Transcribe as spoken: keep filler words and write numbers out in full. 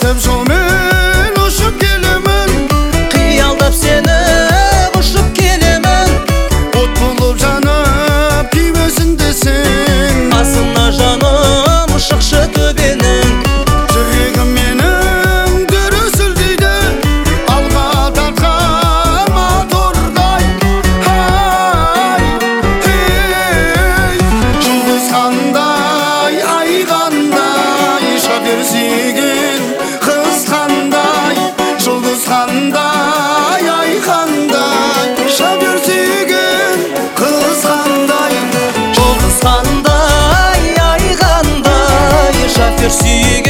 айтып жолмен ұшып келемін, қиялдап сені ұшып келемін. от болып жанып күймесін десең, Асына жаным шықшы төбенің. жүрегім менің дүрсілдейді, алға тартқан мотордай. Ай, ей, жұлдыз қандай, ай қандай, шофер сүйген қыз қандай, жұлдыз қандай, ай қандай, шофер сүйген қыз қандай. Жұлдыз қандай, ай қандай, шофер сүйген